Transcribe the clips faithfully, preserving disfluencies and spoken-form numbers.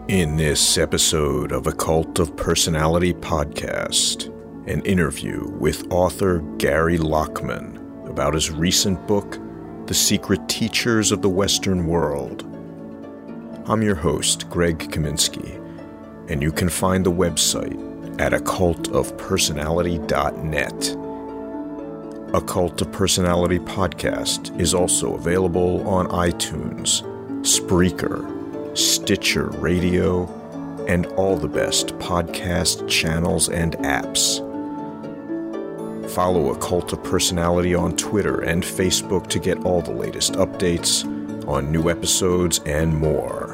In this episode of Occult of Personality podcast, an interview with author Gary Lachman about his recent book, The Secret Teachers of the Western World. I'm your host, Greg Kaminsky, and you can find the website at occult of personality dot net. Occult of Personality podcast is also available on iTunes, Spreaker, Stitcher Radio, and all the best podcast channels and apps. Follow Occult of Personality on Twitter and Facebook to get all the latest updates on new episodes and more.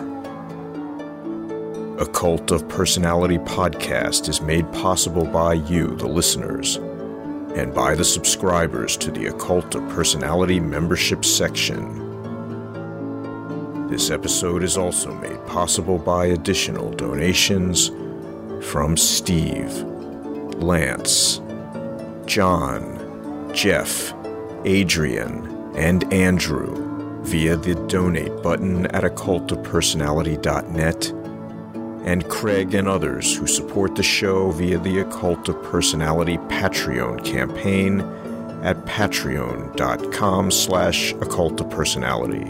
Occult of Personality podcast is made possible by you, the listeners, and by the subscribers to the Occult of Personality membership section. This episode is also made possible by additional donations from Steve, Lance, John, Jeff, Adrian, and Andrew via the donate button at occult of personality dot net, and Craig and others who support the show via the Occult of Personality Patreon campaign at patreon.com slash occult of personality.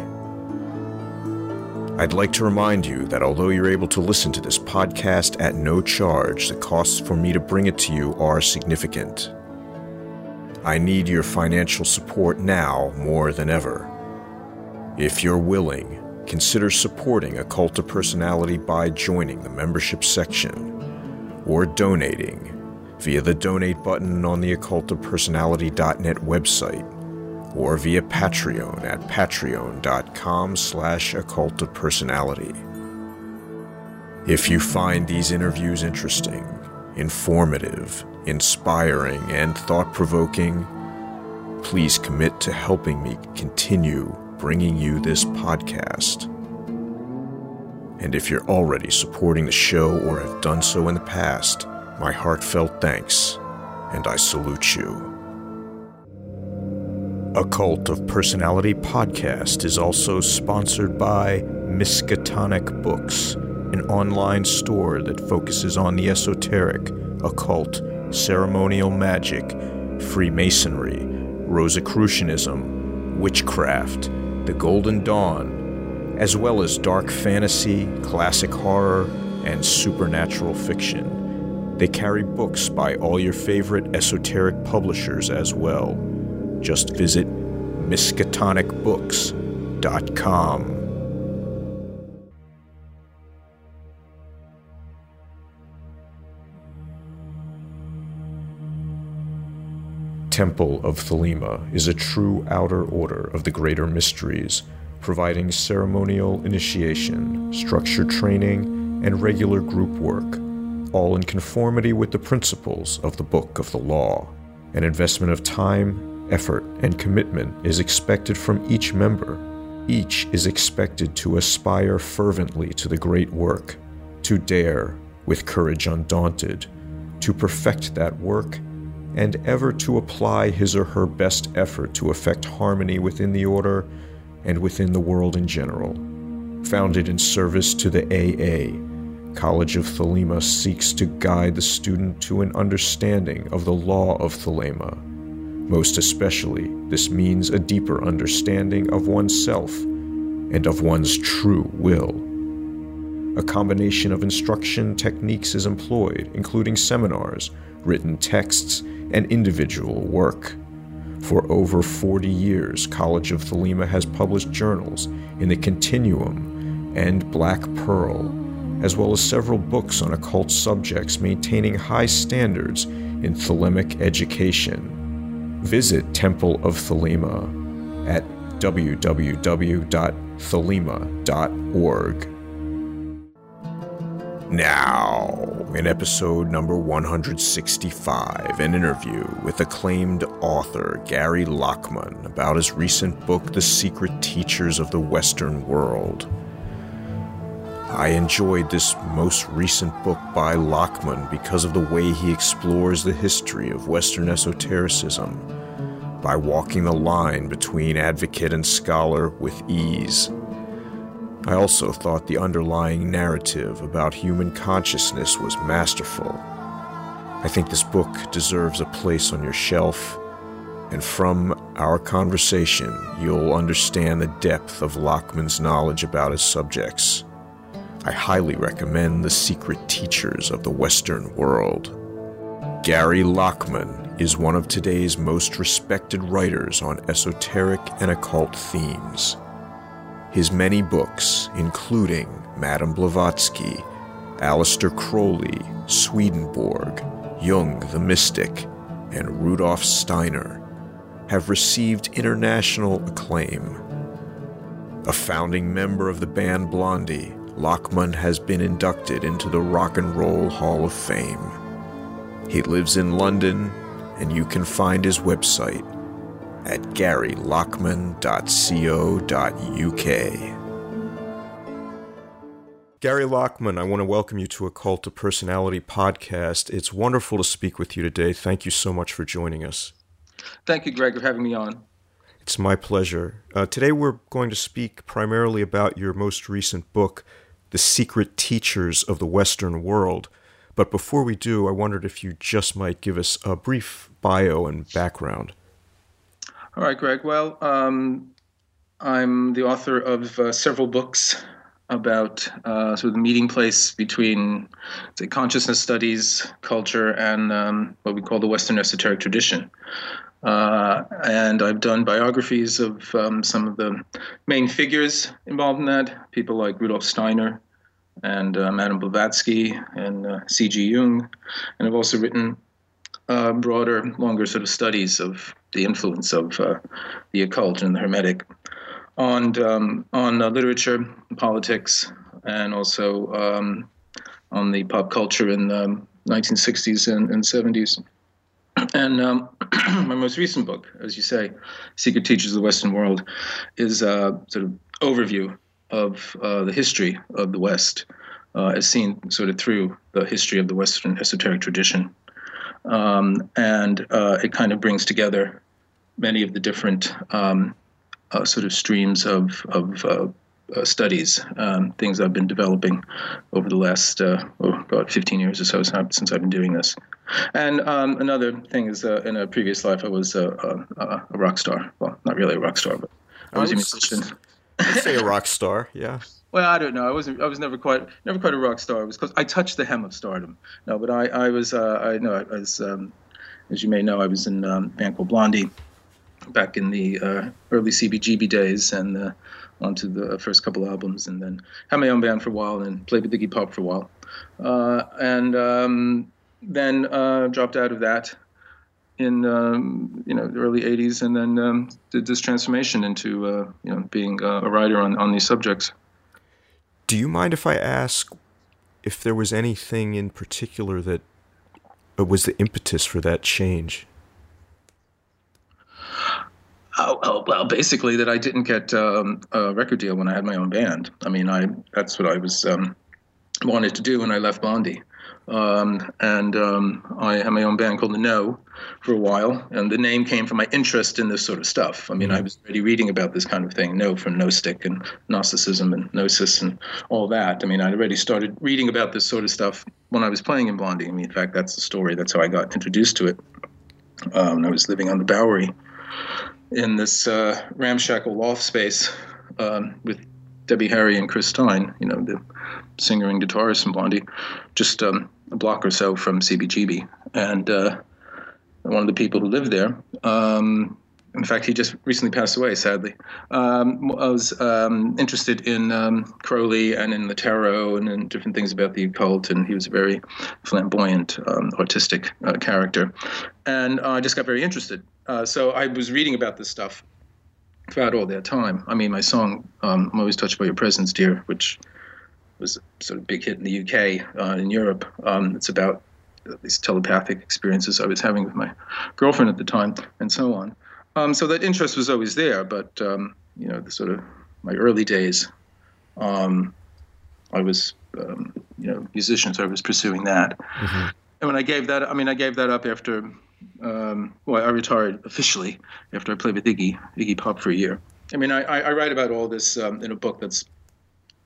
I'd like to remind you that although you're able to listen to this podcast at no charge, the costs for me to bring it to you are significant. I need your financial support now more than ever. If you're willing, consider supporting Occult of Personality by joining the membership section or donating via the donate button on the occult of personality dot net website, or via Patreon at patreon.com slash occult of personality. If you find these interviews interesting, informative, inspiring, and thought-provoking, please commit to helping me continue bringing you this podcast. And if you're already supporting the show or have done so in the past, my heartfelt thanks, and I salute you. Occult of Personality podcast is also sponsored by Miskatonic Books, an online store that focuses on the esoteric, occult, ceremonial magic, Freemasonry, Rosicrucianism, witchcraft, the Golden Dawn, as well as dark fantasy, classic horror, and supernatural fiction. They carry books by all your favorite esoteric publishers as well. Just visit miskatonic books dot com. Temple of Thelema is a true outer order of the greater mysteries, providing ceremonial initiation, structured training, and regular group work, all in conformity with the principles of the Book of the Law. An investment of time, effort, and commitment is expected from each member. Each is expected to aspire fervently to the great work, to dare, with courage undaunted, to perfect that work, and ever to apply his or her best effort to effect harmony within the order and within the world in general. Founded in service to the A A, College of Thelema seeks to guide the student to an understanding of the law of Thelema. Most especially, this means a deeper understanding of oneself and of one's true will. A combination of instruction techniques is employed, including seminars, written texts, and individual work. For over forty years, College of Thelema has published journals in the Continuum and Black Pearl, as well as several books on occult subjects maintaining high standards in Thelemic education. Visit Temple of Thelema at w w w dot thelema dot org. Now, in episode number one hundred sixty-five, an interview with acclaimed author Gary Lachman about his recent book, The Secret Teachers of the Western World. I enjoyed this most recent book by Lachman because of the way he explores the history of Western esotericism by walking the line between advocate and scholar with ease. I also thought the underlying narrative about human consciousness was masterful. I think this book deserves a place on your shelf, and from our conversation, you'll understand the depth of Lachman's knowledge about his subjects. I highly recommend The Secret Teachers of the Western World. Gary Lachman is one of today's most respected writers on esoteric and occult themes. His many books, including Madame Blavatsky, Aleister Crowley, Swedenborg, Jung the Mystic, and Rudolf Steiner, have received international acclaim. A founding member of the band Blondie, Lachman has been inducted into the Rock and Roll Hall of Fame. He lives in London, and you can find his website at gary lachman dot co dot u k. Gary Lachman, I want to welcome you to Occult to Personality podcast. It's wonderful to speak with you today. Thank you so much for joining us. Thank you, Greg, for having me on. It's my pleasure. Uh, today we're going to speak primarily about your most recent book, The Secret Teachers of the Western World. But before we do, I wondered if you just might give us a brief bio and background. All right, Greg. Well, um, I'm the author of uh, several books about uh, sort of the meeting place between, say, consciousness studies, culture, and um, what we call the Western esoteric tradition. Uh, and I've done biographies of um, some of the main figures involved in that, people like Rudolf Steiner and uh, Madame Blavatsky and uh, C G Jung. And I've also written uh, broader, longer sort of studies of the influence of uh, the occult and the Hermetic on um, on uh, literature, politics, and also um, on the pop culture in the nineteen sixties and, and seventies. And um, my most recent book, as you say, Secret Teachers of the Western World, is a sort of overview of uh, the history of the West, uh, as seen sort of through the history of the Western esoteric tradition. Um, and uh, it kind of brings together many of the different um, uh, sort of streams of, of uh, uh, studies, um, things I've been developing over the last uh, oh, about fifteen years or so since I've been doing this. And um, another thing is, uh, in a previous life, I was a, a, a rock star. Well, not really a rock star, but I was, I was a musician. I'd say a rock star, yeah. Well, I don't know. I wasn't. I was never quite, never quite a rock star. It was because I touched the hem of stardom. No, but I, I was. Uh, I know. I was, um, as you may know, I was in um, a band called Blondie back in the uh, early C B G B days, and uh, onto the first couple albums, and then had my own band for a while, and played with Iggy Pop for a while, uh, and um, then uh, dropped out of that in um, you know the early eighties, and then um, did this transformation into uh, you know being uh, a writer on, on these subjects. Do you mind if I ask if there was anything in particular that was the impetus for that change? Oh, oh, well, basically that I didn't get um, a record deal when I had my own band. I mean, I that's what I was um, wanted to do when I left Blondie. Um, and um, I had my own band called The No for a while, and the name came from my interest in this sort of stuff. I mean, mm-hmm. I was already reading about this kind of thing, No from Gnostic and Gnosticism and Gnosis and all that. I mean, I'd already started reading about this sort of stuff when I was playing in Blondie. I mean, in fact, that's the story. That's how I got introduced to it. Um, I was living on the Bowery in this uh, ramshackle loft space um, with Debbie Harry and Chris Stein, you know, the singer and guitarist in Blondie, just um, a block or so from C B G B. And uh, one of the people who lived there, um, in fact, he just recently passed away, sadly, um, was um, interested in um, Crowley and in the tarot and in different things about the occult, and he was a very flamboyant, um, artistic uh, character. And uh, I just got very interested. Uh, so I was reading about this stuff throughout all that time. I mean, my song, um, I'm Always Touched by Your Presence, Dear, which was a sort of big hit in the U K, uh, in Europe. Um, it's about these telepathic experiences I was having with my girlfriend at the time, and so on. Um, so that interest was always there, but, um, you know, the sort of my early days, um, I was, um, you know, musician, so I was pursuing that. Mm-hmm. And when I gave that, I mean, I gave that up after, um, well, I retired officially after I played with Iggy, Iggy Pop for a year. I mean, I, I write about all this um, in a book that's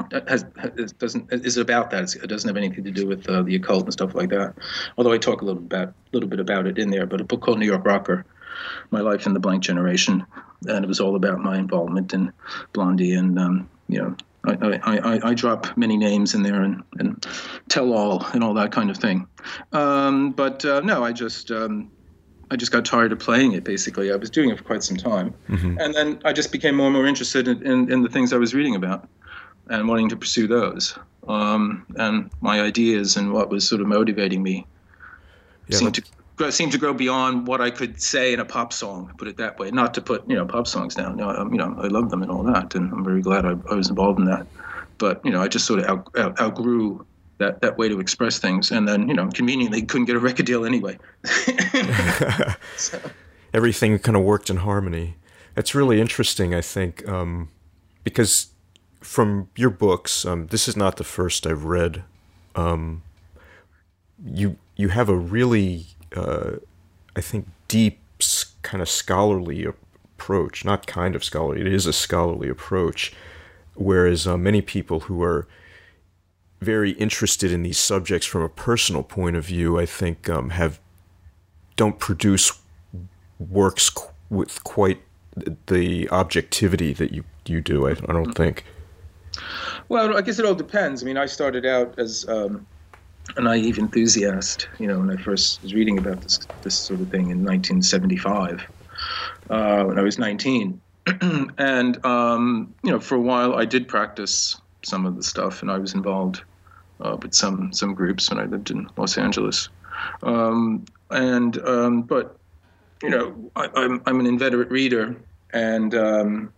has, has doesn't is about that. It doesn't have anything to do with uh, the occult and stuff like that. Although I talk a little about little bit about it in there. But a book called New York Rocker, My Life in the Blank Generation, and it was all about my involvement in Blondie, and um, you know, I, I, I, I drop many names in there and, and tell all and all that kind of thing. Um, but uh, no, I just. Um, I just got tired of playing it, basically. I was doing it for quite some time. Mm-hmm. And then I just became more and more interested in, in, in the things I was reading about and wanting to pursue those. Um, and my ideas and what was sort of motivating me yeah, seemed, to grow, seemed to grow beyond what I could say in a pop song, put it that way. Not to put, you know, pop songs down. No, um, you know, I love them and all that, and I'm very glad I, I was involved in that. But, you know, I just sort of out, out, outgrew that, that way to express things. And then, you know, conveniently couldn't get a record deal anyway. So. Everything kind of worked in harmony. That's really interesting, I think, um, because from your books, um, this is not the first I've read. Um, you you have a really, uh, I think, deep kind of scholarly approach. Not kind of scholarly, it is a scholarly approach. Whereas uh, many people who are very interested in these subjects from a personal point of view, I think, um, have don't produce works qu- with quite the objectivity that you, you do, I, I don't think. Well, I guess it all depends. I mean, I started out as um, a naive enthusiast, you know, when I first was reading about this this sort of thing in nineteen seventy-five, uh, when I was nineteen. And, um, you know, for a while I did practice some of the stuff, and I was involved uh, with some some groups when I lived in Los Angeles. Um, and um, but you know, I, I'm I'm an inveterate reader, and um,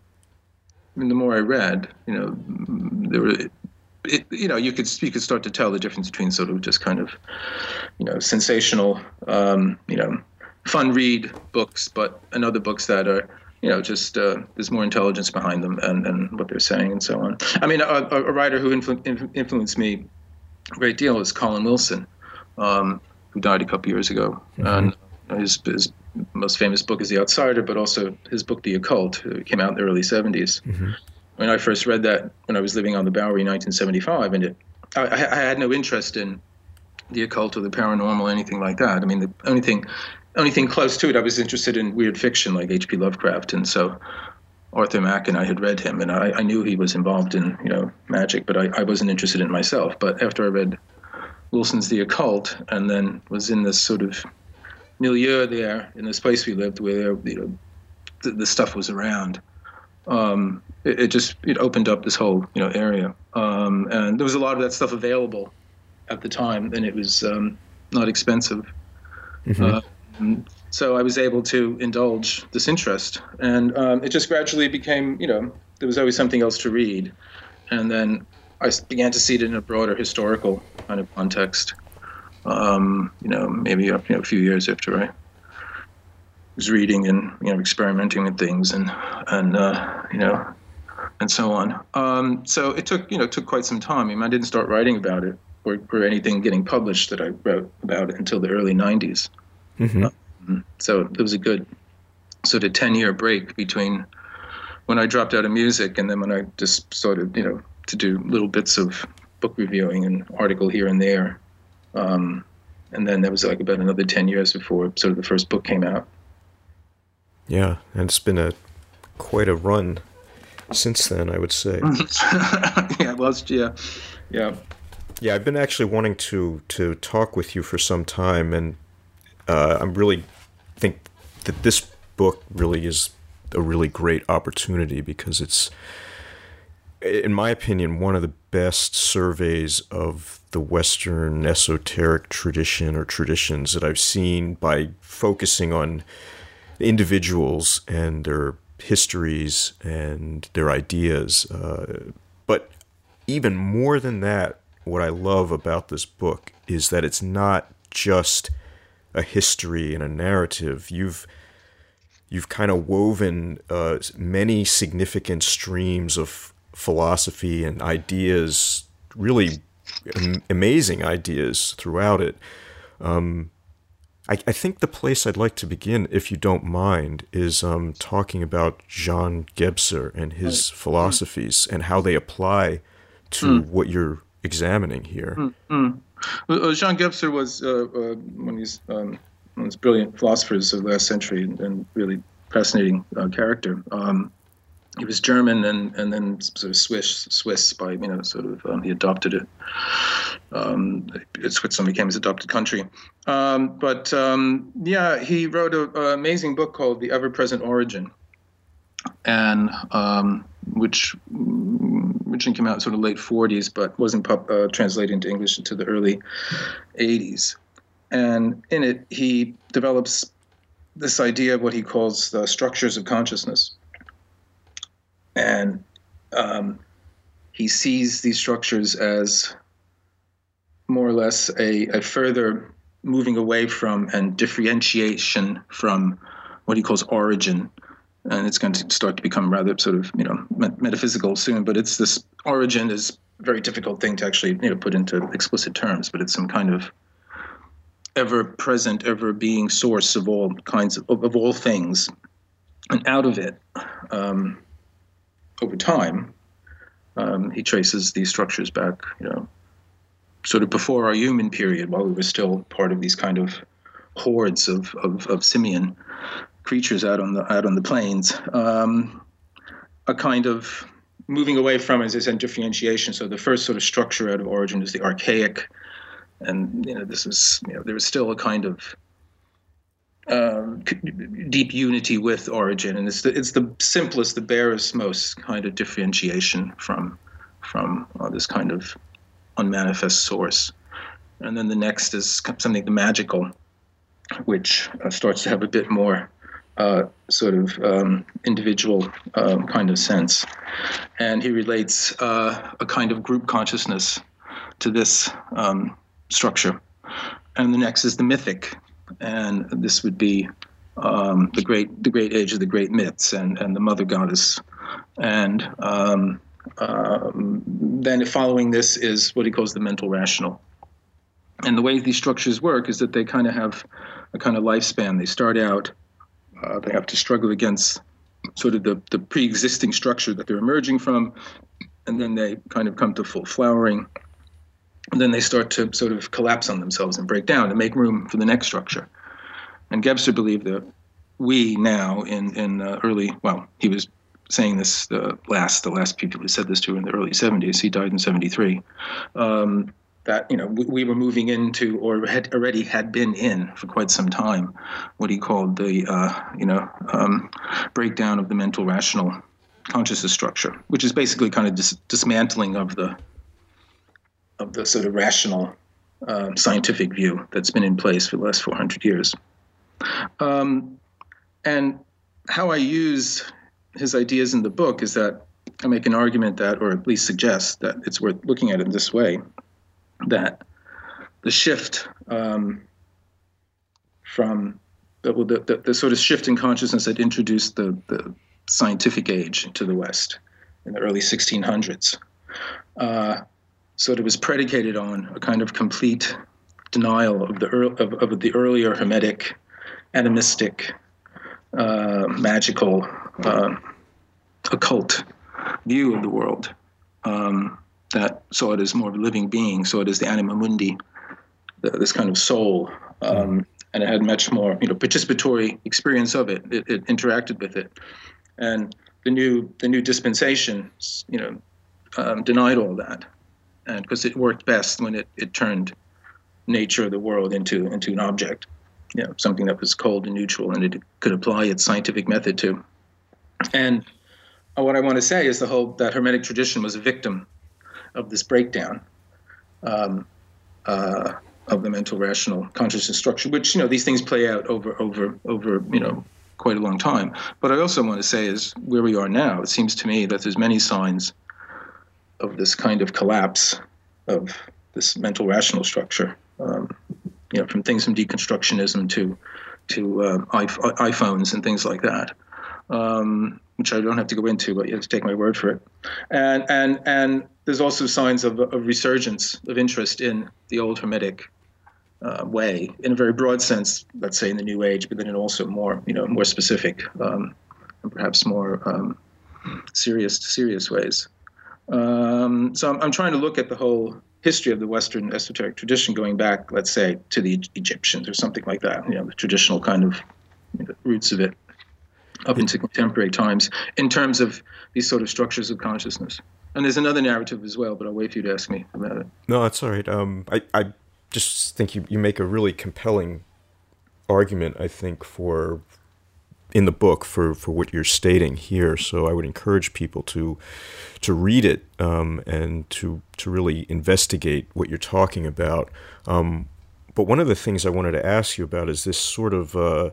I mean, the more I read, you know, there were, it, you know, you could you could start to tell the difference between sort of just kind of, you know, sensational, um, you know, fun read books, but and other books that are, you know, just uh, there's more intelligence behind them and, and what they're saying and so on. I mean, a, a writer who influ- influenced me a great deal is Colin Wilson, um, who died a couple years ago. Mm-hmm. And his, his most famous book is The Outsider, but also his book, The Occult, it came out in the early seventies. Mm-hmm. When I first read that when I was living on the Bowery in nineteen seventy-five, and it, I, I had no interest in the occult or the paranormal, anything like that. I mean, the only thing... only thing close to it, I was interested in weird fiction like H P Lovecraft, and so Arthur Mack and I had read him, and I, I knew he was involved in, you know, magic, but I, I wasn't interested in it myself. But after I read Wilson's The Occult, and then was in this sort of milieu there, in this place we lived where, you know, the, the stuff was around, um, it, it just it opened up this whole, you know, area, um, and there was a lot of that stuff available at the time, and it was um, not expensive. Mm-hmm. Uh, So I was able to indulge this interest, and um, it just gradually became, you know, there was always something else to read. And then I began to see it in a broader historical kind of context, um, you know, maybe you know, a few years after I was reading and, you know, experimenting with things and, and uh, you know, and so on. Um, so it took, you know, it took quite some time. I mean, I didn't start writing about it or, or anything getting published that I wrote about it until the early nineties. Mm-hmm. Um, so it was a good sort of ten-year break between when I dropped out of music and then when I just started, you know, to do little bits of book reviewing and article here and there. Um, and then there was like about another ten years before sort of the first book came out. Yeah, and it's been a quite a run since then, I would say. yeah, well, it's, yeah, yeah. Yeah, I've been actually wanting to to talk with you for some time, and Uh, I'm really think that this book really is a really great opportunity because it's, in my opinion, one of the best surveys of the Western esoteric tradition or traditions that I've seen by focusing on individuals and their histories and their ideas. Uh, but even more than that, what I love about this book is that it's not just a history and a narrative. You've you've kind of woven uh, many significant streams of philosophy and ideas, really am- amazing ideas throughout it. Um, I, I think the place I'd like to begin, if you don't mind, is um, talking about Jean Gebser and his philosophies and how they apply to mm. what you're examining here. Mm, mm. Well, Jean Gebser was uh, uh, one of these um, one of these brilliant philosophers of the last century, and, and really fascinating uh, character. Um, he was German and, and then sort of Swiss, Swiss by, you know, sort of, um, he adopted it. Um, Switzerland became his adopted country. Um, but, um, yeah, he wrote an amazing book called The Ever-Present Origin, and um, which originally came out in sort of late forties, but wasn't pub, uh, translated into English until the early eighties. And in it, he develops this idea of what he calls the structures of consciousness. And um, he sees these structures as more or less a, a further moving away from and differentiation from what he calls origin. And it's going to start to become rather sort of, you know, metaphysical soon. But it's this origin is a very difficult thing to actually, you know, put into explicit terms. But it's some kind of ever-present, ever-being source of all kinds of, of, of all things. And out of it, um, over time, um, he traces these structures back, you know, sort of before our human period, while we were still part of these kind of hordes of, of, of simian creatures out on the out on the plains. Um, a kind of moving away from, as I said, differentiation. So the first sort of structure out of origin is the archaic, and you know this is you know there is still a kind of Um, deep unity with origin, and it's the it's the simplest, the barest, most kind of differentiation from from uh, this kind of unmanifest source. And then the next is something the magical, which uh, starts to have a bit more uh, sort of um, individual um, kind of sense. And he relates uh, a kind of group consciousness to this um, structure. And the next is the mythic. And this would be um, the great, the great age of the great myths, and, and the mother goddess, and um, um, then following this is what he calls the mental rational. And the way these structures work is that they kind of have a kind of lifespan. They start out, uh, they have to struggle against sort of the, the pre-existing structure that they're emerging from, and then they kind of come to full flowering. And then they start to sort of collapse on themselves and break down and make room for the next structure. And Gebser believed that we now in, in uh, early, well, he was saying this the last, the last people who said this to in the early seventies, he died in seventy-three, um, that, you know, we, we were moving into, or had already had been in for quite some time, what he called the, uh, you know, um, breakdown of the mental rational consciousness structure, which is basically kind of dis- dismantling of the of the sort of rational uh, scientific view that's been in place for the last four hundred years. Um, and how I use his ideas in the book is that I make an argument that, or at least suggest that it's worth looking at it this way, that the shift um, from the, the, the sort of shift in consciousness that introduced the, the scientific age into the West in the early sixteen hundreds, uh, so it was predicated on a kind of complete denial of the early, of, of the earlier Hermetic, animistic, uh, magical, uh, occult view of the world um, that saw it as more of a living being, saw it as the anima mundi, the, this kind of soul, um, and it had much more, you know, participatory experience of it. It, it interacted with it, and the new the new dispensation, you know, um, denied all that. And because it worked best when it, it turned nature of the world into into an object, you know, something that was cold and neutral, and it could apply its scientific method to. And what I want to say is the whole that Hermetic tradition was a victim of this breakdown um, uh, of the mental rational consciousness structure, which, you know, these things play out over over over you know quite a long time. But I also want to say is where we are now. It seems to me that there's many signs of this kind of collapse of this mental rational structure, um, you know, from things from deconstructionism to to uh, iPhones and things like that, um, which I don't have to go into, but you have to take my word for it. And and and there's also signs of a resurgence of interest in the old Hermetic uh, way, in a very broad sense, let's say in the New Age, but then in also more, you know, more specific um, and perhaps more um, serious serious ways. Um, so I'm, I'm trying to look at the whole history of the Western esoteric tradition, going back, let's say, to the Egyptians or something like that. You know, the traditional kind of you know, roots of it up into contemporary times in terms of these sort of structures of consciousness. And there's another narrative as well, but I'll wait for you to ask me about it. No, that's all right. Um, I, I just think you, you make a really compelling argument, I think, for in the book for, for what you're stating here. So I would encourage people to to read it um, and to to really investigate what you're talking about. Um, but one of the things I wanted to ask you about is this sort of uh,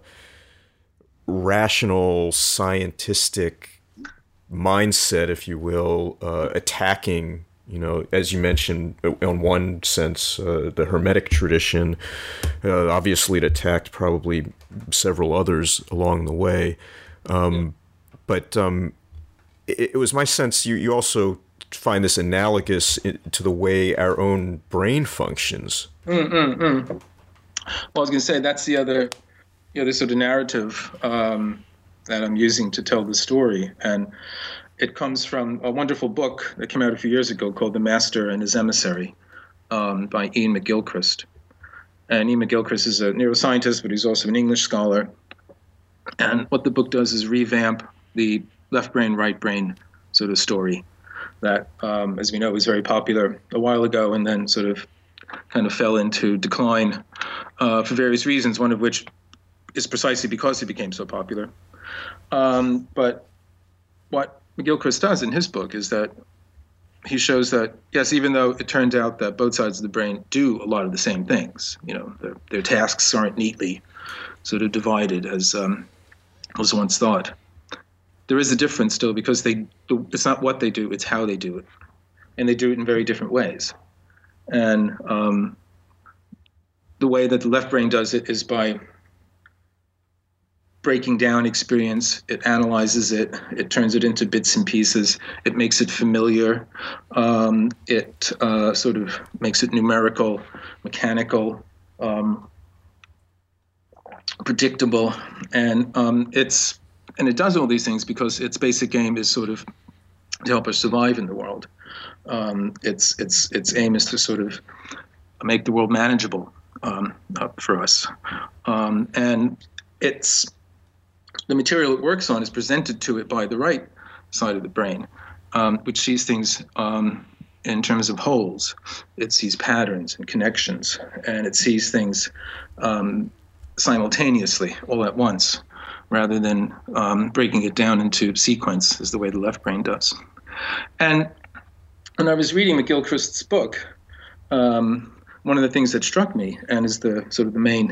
rational, scientistic mindset, if you will, uh, attacking, you know, as you mentioned, in one sense, uh, the Hermetic tradition. Uh, obviously, it attacked probably several others along the way. Um, but um, it, it was my sense you, you also find this analogous to the way our own brain functions. Mm, mm, mm. Well, I was going to say that's the other, the other sort of narrative um, that I'm using to tell the story. And it comes from a wonderful book that came out a few years ago called The Master and His Emissary um, by Ian McGilchrist. And Ian McGilchrist is a neuroscientist, but he's also an English scholar. And what the book does is revamp the left brain, right brain sort of story that, um, as we know, was very popular a while ago and then sort of kind of fell into decline uh, for various reasons, one of which is precisely because it became so popular. Um, but what McGilchrist does in his book is that he shows that, yes, even though it turns out that both sides of the brain do a lot of the same things, you know, their, their tasks aren't neatly sort of divided as um, was once thought. There is a difference still because they it's not what they do, it's how they do it. And they do it in very different ways. And um, the way that the left brain does it is by breaking down experience. It analyzes it. It turns it into bits and pieces. It makes it familiar. Um, it uh, sort of makes it numerical, mechanical, um, predictable, and um, it's and it does all these things because its basic aim is sort of to help us survive in the world. Um, its its its aim is to sort of make the world manageable um, uh, for us, um, and it's the material it works on is presented to it by the right side of the brain, um, which sees things um, in terms of wholes. It sees patterns and connections, and it sees things um, simultaneously, all at once, rather than um, breaking it down into sequence, is the way the left brain does. And when I was reading McGilchrist's book, um, one of the things that struck me, and is the sort of the main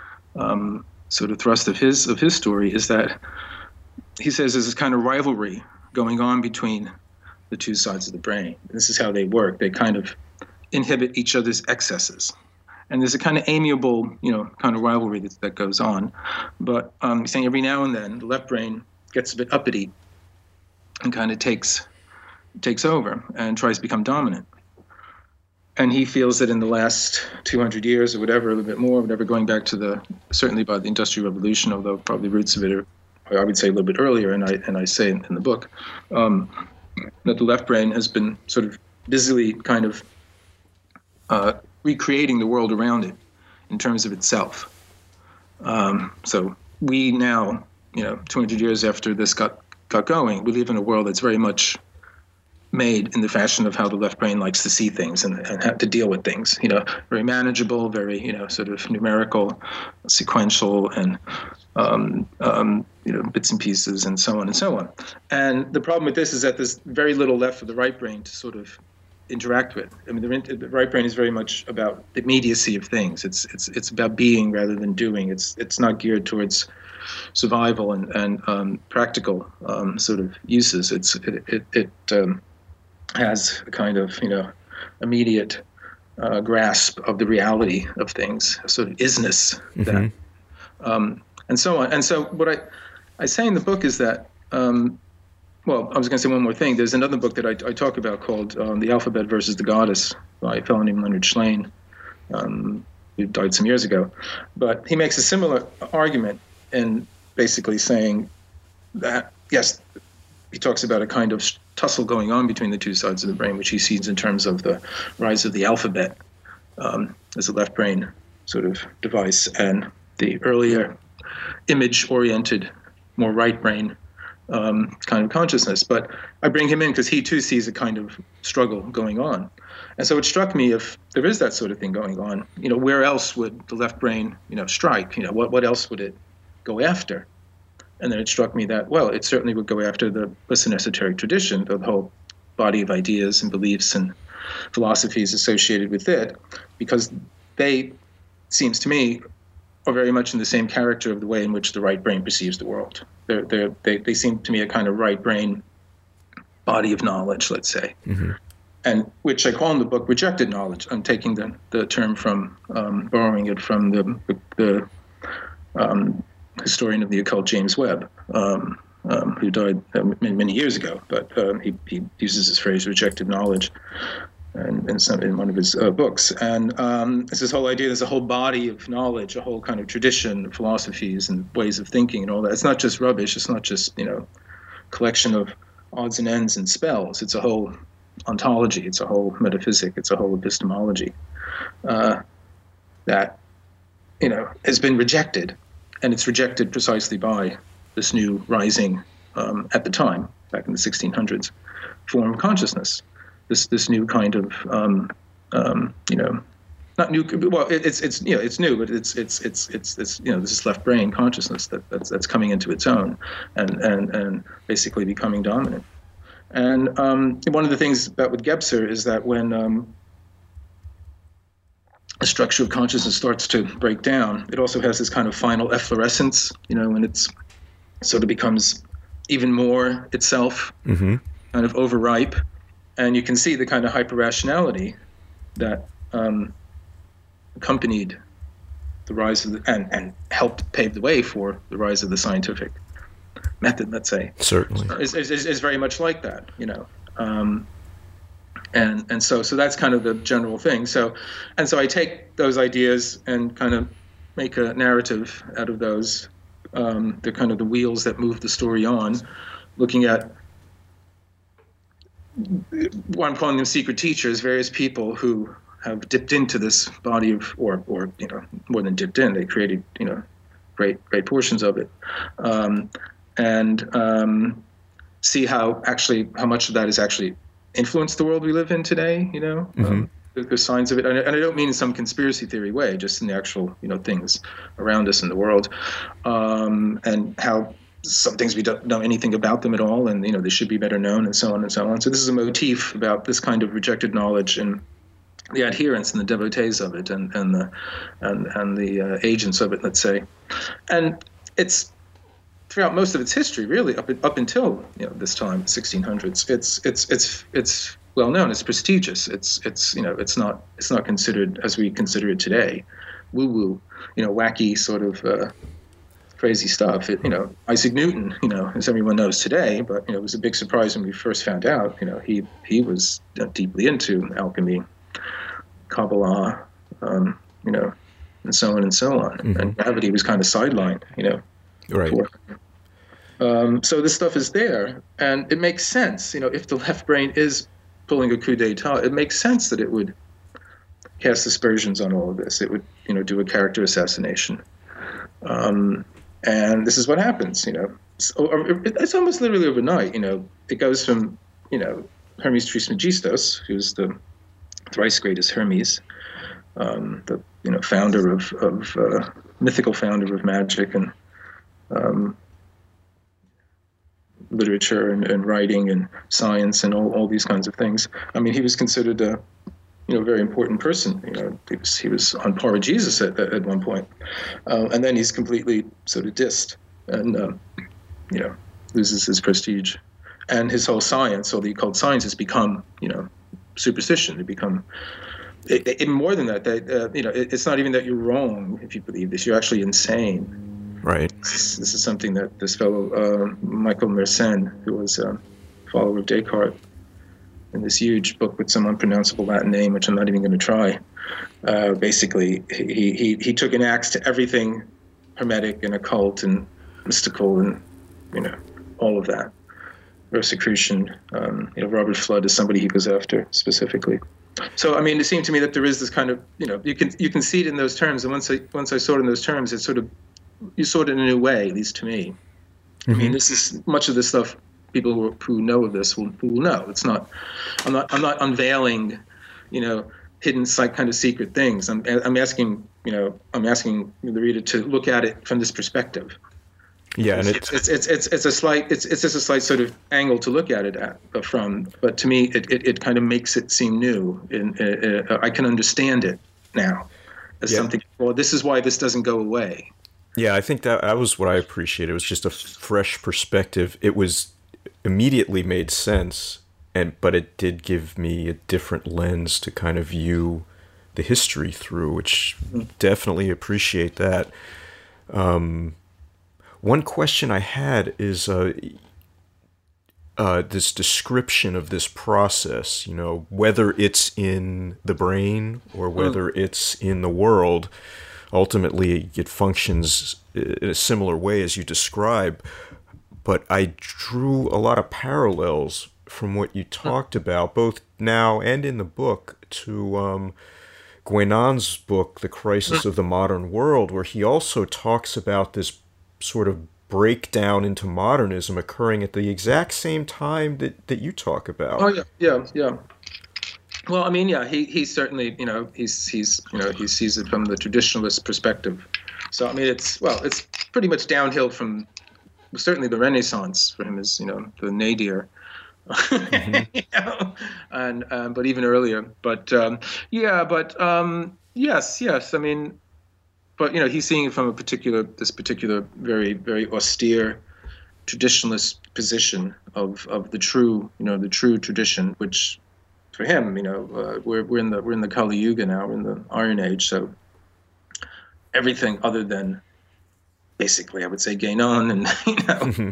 um, sort of thrust of his of his story, is that he says there's this kind of rivalry going on between the two sides of the brain. This is how they work. They kind of inhibit each other's excesses. And there's a kind of amiable, you know, kind of rivalry that, that goes on. But um, he's saying every now and then the left brain gets a bit uppity and kind of takes takes over and tries to become dominant. And he feels that in the last two hundred years or whatever, a little bit more, whatever, going back to the, certainly by the Industrial Revolution, although probably roots of it are, I would say a little bit earlier, and I and I say in, in the book, um, that the left brain has been sort of busily kind of uh, recreating the world around it in terms of itself. Um, so we now, you know, two hundred years after this got, got going, we live in a world that's very much made in the fashion of how the left brain likes to see things and, and how to deal with things, you know, very manageable, very, you know, sort of numerical, sequential, and, um, um, you know, bits and pieces and so on and so on. And the problem with this is that there's very little left for the right brain to sort of interact with. I mean, the, the right brain is very much about the immediacy of things. It's it's it's about being rather than doing. It's it's not geared towards survival and and um, practical um, sort of uses. It's it it, it um, has a kind of, you know, immediate uh, grasp of the reality of things, a sort of isness, mm-hmm. that, um, and so on. And so what I I say in the book is that. Um, Well, I was going to say one more thing. There's another book that I, I talk about called um, The Alphabet versus the Goddess by a fellow named Leonard Shlain, um, who died some years ago. But he makes a similar argument in basically saying that, yes, he talks about a kind of tussle going on between the two sides of the brain, which he sees in terms of the rise of the alphabet um, as a left brain sort of device, and the earlier image-oriented, more right brain um, kind of consciousness. But I bring him in because he too sees a kind of struggle going on. And so it struck me, if there is that sort of thing going on, you know, where else would the left brain, you know, strike? You know, what, what else would it go after? And then it struck me that, well, it certainly would go after the Western esoteric tradition, the whole body of ideas and beliefs and philosophies associated with it, because they, seems to me, are very much in the same character of the way in which the right brain perceives the world. They're, they're, they they seem to me a kind of right brain body of knowledge, let's say, mm-hmm. and which I call in the book rejected knowledge. I'm taking the, the term from, um, borrowing it from the, the, the um, historian of the occult, James Webb, um, um, who died uh, many, many years ago, but um, he, he uses this phrase rejected knowledge and in, some, in one of his uh, books. And um, it's this whole idea, there's a whole body of knowledge, a whole kind of tradition, philosophies and ways of thinking and all that. It's not just rubbish. It's not just, you know, collection of odds and ends and spells. It's a whole ontology. It's a whole metaphysic. It's a whole epistemology uh, that, you know, has been rejected. And it's rejected precisely by this new rising, um, at the time, back in the sixteen hundreds, form of consciousness. This this new kind of, um, um, you know, not new. Well, it, it's it's you know it's new, but it's it's it's it's it's you know this is left brain consciousness that that's that's coming into its own, and and and basically becoming dominant. And um, one of the things about with Gebser is that when um, the structure of consciousness starts to break down, it also has this kind of final efflorescence, you know, when it's sort of becomes even more itself, mm-hmm. kind of overripe. And you can see the kind of hyper-rationality that um, accompanied the rise of the, and, and helped pave the way for the rise of the scientific method, let's say. Certainly. Is, is, is very much like that, you know. Um, And and so so that's kind of the general thing. So and so I take those ideas and kind of make a narrative out of those. Um, they're kind of the wheels that move the story on, looking at what I'm calling them secret teachers, various people who have dipped into this body of, or or you know more than dipped in, they created you know great great portions of it, um, and um, see how actually how much of that is actually influence the world we live in today, you know. Mm-hmm. Um, there's signs of it, and I don't mean in some conspiracy theory way, just in the actual, you know, things around us in the world, um, and how some things we don't know anything about them at all, and you know they should be better known, and so on and so on. So this is a motif about this kind of rejected knowledge and the adherents and the devotees of it, and and the and and the uh, agents of it, let's say, and it's. Throughout most of its history, really, up up until you know this time, sixteen hundreds, it's it's it's it's well known. It's prestigious. It's it's you know it's not it's not considered as we consider it today, woo woo, you know, wacky sort of uh, crazy stuff. It, you know, Isaac Newton, you know, as everyone knows today, but you know, it was a big surprise when we first found out. You know, he he was deeply into alchemy, Kabbalah, um, you know, and so on and so on. Mm-hmm. And gravity was kind of sidelined, you know. Right. Um, so this stuff is there, and it makes sense. You know, if the left brain is pulling a coup d'état, it makes sense that it would cast aspersions on all of this. It would, you know, do a character assassination. Um, and this is what happens. You know, so, it's almost literally overnight. You know, it goes from, you know, Hermes Trismegistus, who's the thrice greatest Hermes, um, the you know founder of of uh, mythical founder of magic and Um, literature and, and writing and science and all, all these kinds of things. I mean, he was considered a, you know, very important person. You know, he was he was on par with Jesus at at one point, uh, and then he's completely sort of dissed and um, you know loses his prestige, and his whole science, all the occult science, has become you know superstition. They become it, it, more than that. That uh, you know, it, it's not even that you're wrong if you believe this. You're actually insane. Right. This, this is something that this fellow, uh, Michael Mersenne, who was a follower of Descartes, in this huge book with some unpronounceable Latin name, which I'm not even going to try, uh, basically, he, he, he took an axe to everything hermetic and occult and mystical and, you know, all of that. Rosicrucian. Um, you know, Robert Fludd is somebody he goes after specifically. So, I mean, it seemed to me that there is this kind of, you know, you can you can see it in those terms, and once I once I saw it in those terms, it sort of you saw it in a new way, at least to me. Mm-hmm. I mean, this is much of this stuff. People who, who know of this will, will know. It's not. I'm not. I'm not unveiling, you know, hidden, like, kind of secret things. I'm. I'm asking. You know, I'm asking the reader to look at it from this perspective. Yeah, and it's it's it's it's, it's a slight. It's it's just a slight sort of angle to look at it at, from. But to me, it, it, it kind of makes it seem new. And uh, uh, I can understand it now as yeah. something. Well, this is why this doesn't go away. Yeah, I think that that was what I appreciated. It was just a fresh perspective. It was immediately made sense, and but it did give me a different lens to kind of view the history through, which mm-hmm. definitely appreciate that. Um, one question I had is uh, uh, this description of this process, you know, whether it's in the brain or whether mm-hmm. it's in the world, ultimately it functions in a similar way as you describe. But I drew a lot of parallels from what you talked about, both now and in the book, to um, Guénon's book, The Crisis of the Modern World, where he also talks about this sort of breakdown into modernism occurring at the exact same time that, that you talk about. Oh, yeah, yeah, yeah. Well, I mean, yeah, he, he certainly, you know, he's, he's, you know, he sees it from the traditionalist perspective. So, I mean, it's, well, it's pretty much downhill from certainly the Renaissance for him is, you know, the nadir. Mm-hmm. you know? And um, but even earlier, but um, yeah, but um, yes, yes. I mean, but you know, he's seeing it from a particular, this particular very, very austere, traditionalist position of of the true, you know, the true tradition, which for him, you know, uh, we're we're in the we're in the Kali Yuga now, we're in the Iron Age, so everything other than basically, I would say Guénon and you know. Mm-hmm.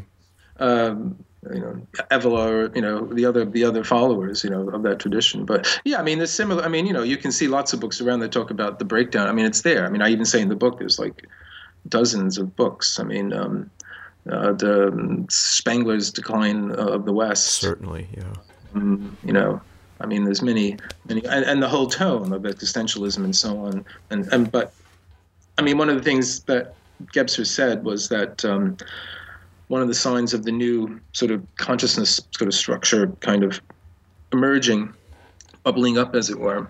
Um, you know, Evola, you know, the other the other followers, you know, of that tradition. But yeah, I mean, there's similar. I mean, you know, you can see lots of books around that talk about the breakdown. I mean, it's there. I mean, I even say in the book, there's like dozens of books. I mean, um, uh, the um, Spengler's Decline of the West. Certainly, yeah. Um, you know, I mean, there's many, many, and, and the whole tone of existentialism and so on. And and but, I mean, one of the things that Gebser said was that. Um, One of the signs of the new sort of consciousness sort of structure kind of emerging, bubbling up, as it were.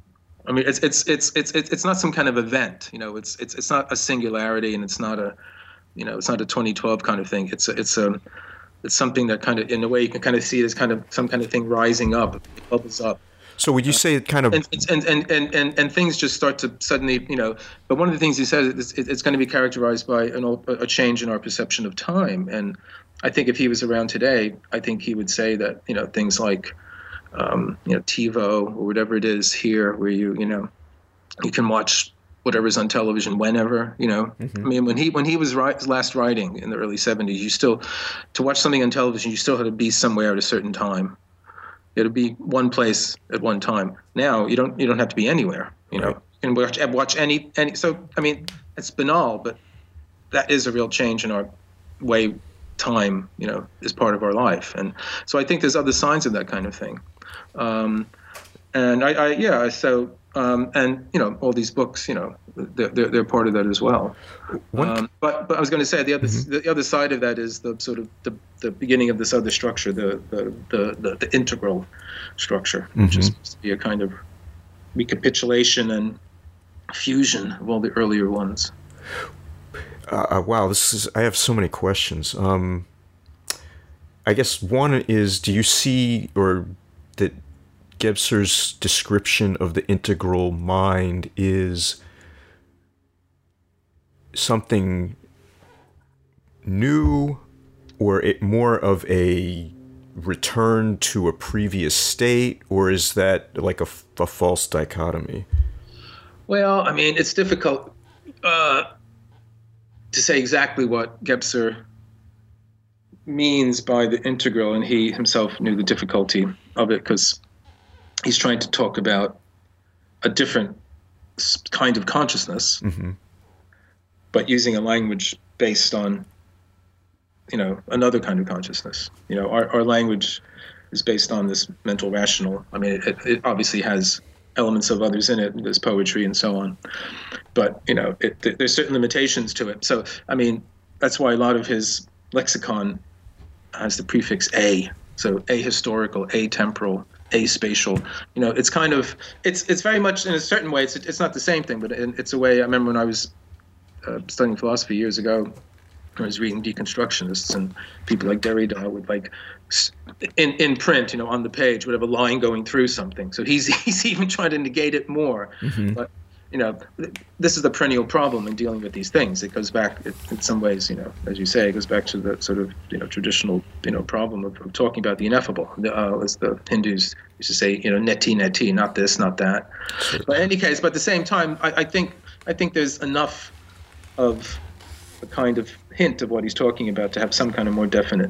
I mean, it's it's it's it's it's not some kind of event, you know. It's it's it's not a singularity, and it's not a, you know, it's not a twenty twelve kind of thing. It's a, it's a it's something that kind of, in a way, you can kind of see it as kind of some kind of thing rising up, it bubbles up. So would you say it kind of... And, and, and, and, and, and things just start to suddenly, you know, but one of the things he says is it's going to be characterized by an, a change in our perception of time. And I think if he was around today, I think he would say that, you know, things like, um, you know, TiVo or whatever it is here where you, you know, you can watch whatever's on television whenever, you know. Mm-hmm. I mean, when he when he was ri- last writing in the early seventies, you still, to watch something on television, you still had to be somewhere at a certain time. It'll be one place at one time. Now you don't you don't have to be anywhere. You know, right. You can watch watch any any. So I mean, it's banal, but that is a real change in our way time, you know, is part of our life. And so I think there's other signs of that kind of thing. Um, and I, I yeah, so um, and you know, all these books, you know, they're they're, they're part of that as well. Um, but but I was going to say the other mm-hmm. the other side of that is the sort of the the beginning of this other structure, the the the, the, the integral structure, mm-hmm. which is supposed to be a kind of recapitulation and fusion of all the earlier ones. Uh, wow, this is. I have so many questions. Um, I guess one is: do you see or that Gebser's description of the integral mind is something new, or it more of a return to a previous state, or is that like a, a false dichotomy? Well, I mean, it's difficult uh, to say exactly what Gebser means by the integral, and he himself knew the difficulty of it because he's trying to talk about a different kind of consciousness, mm-hmm. but using a language based on you know, another kind of consciousness. You know, our, our language is based on this mental rational. I mean, it, it obviously has elements of others in it. There's poetry and so on, but you know, it, there's certain limitations to it. So, I mean, that's why a lot of his lexicon has the prefix a. So ahistorical, atemporal, aspatial. You know, it's kind of it's it's very much in a certain way. It's it's not the same thing, but it's a way. I remember when I was uh, studying philosophy years ago, I was reading deconstructionists and people like Derrida would like in in print, you know, on the page would have a line going through something. So he's he's even trying to negate it more. Mm-hmm. But you know, this is the perennial problem in dealing with these things. It goes back, it, in some ways, you know, as you say, it goes back to the sort of, you know, traditional, you know, problem of, of talking about the ineffable. Uh, as the Hindus used to say, you know, neti neti, not this, not that. But in any case, but at the same time, I, I think I think there's enough of a kind of hint of what he's talking about to have some kind of more definite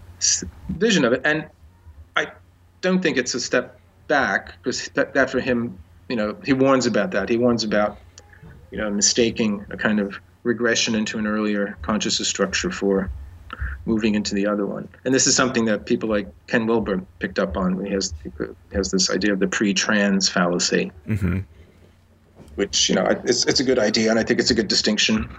vision of it. And I don't think it's a step back, because that, that for him, you know, he warns about that. He warns about, you know, mistaking a kind of regression into an earlier consciousness structure for moving into the other one. And this is something that people like Ken Wilber picked up on. He has he has this idea of the pre-trans fallacy, mm-hmm. which, you know, it's it's a good idea, and I think it's a good distinction.